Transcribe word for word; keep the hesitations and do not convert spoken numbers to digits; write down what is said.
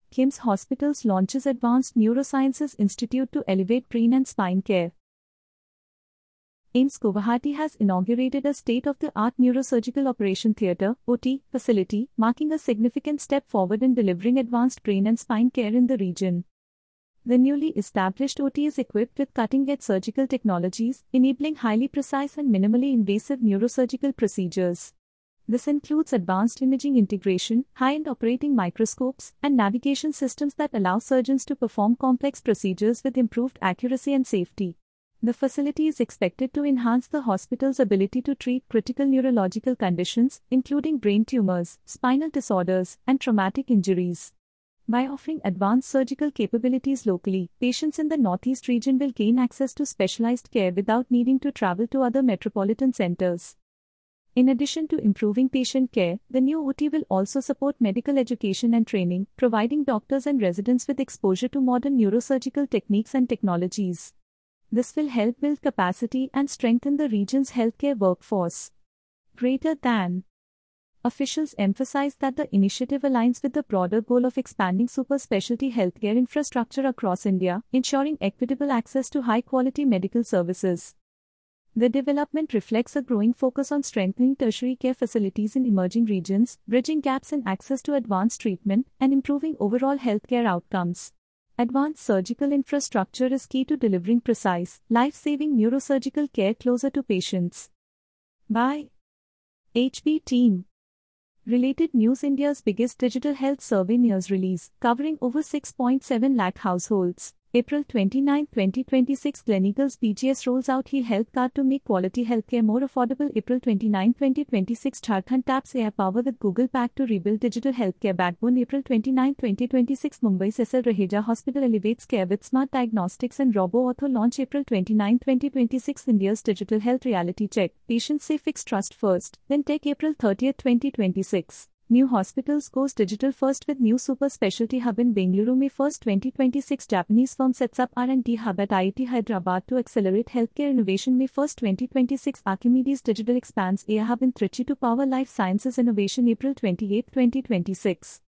KIMS Hospitals launches Advanced Neurosciences Institute to elevate brain and spine care. AIIMS Guwahati has inaugurated a state-of-the-art neurosurgical operation theatre (O T) facility, marking a significant step forward in delivering advanced brain and spine care in the region. The newly established O T is equipped with cutting-edge surgical technologies, enabling highly precise and minimally invasive neurosurgical procedures. This includes advanced imaging integration, high-end operating microscopes, and navigation systems that allow surgeons to perform complex procedures with improved accuracy and safety. The facility is expected to enhance the hospital's ability to treat critical neurological conditions, including brain tumors, spinal disorders, and traumatic injuries. By offering advanced surgical capabilities locally, patients in the Northeast region will gain access to specialized care without needing to travel to other metropolitan centers. In addition to improving patient care, the new O T will also support medical education and training, providing doctors and residents with exposure to modern neurosurgical techniques and technologies. This will help build capacity and strengthen the region's healthcare workforce. Greater than Officials emphasize that the initiative aligns with the broader goal of expanding super specialty healthcare infrastructure across India, ensuring equitable access to high-quality medical services. The development reflects a growing focus on strengthening tertiary care facilities in emerging regions, bridging gaps in access to advanced treatment, and improving overall healthcare outcomes. Advanced surgical infrastructure is key to delivering precise, life-saving neurosurgical care closer to patients. By H B Team. Related news: India's biggest digital health survey nears release, covering over six point seven lakh households. April twenty-ninth, twenty twenty-six, Gleneagles B G S rolls out Heal Health Card to make quality healthcare more affordable. April twenty-ninth, twenty twenty-six, Jharkhand taps A I power with Google Pack to rebuild digital healthcare backbone. April twenty-ninth, twenty twenty-six, Mumbai Cecil Raheja Hospital elevates care with smart diagnostics and robo-ortho launch. April twenty-ninth, twenty twenty-six, India's digital health reality check. Patients say fix trust first, then tech. April thirtieth, twenty twenty-six. New Hospitals goes digital first with new super specialty hub in Bengaluru. May first, twenty twenty-six, Japanese firm sets up R and D hub at I I T Hyderabad to accelerate healthcare innovation. May first, twenty twenty-six, Archimedes Digital expands A I hub in Trichy to power life sciences innovation. April twenty-eighth, twenty twenty-six.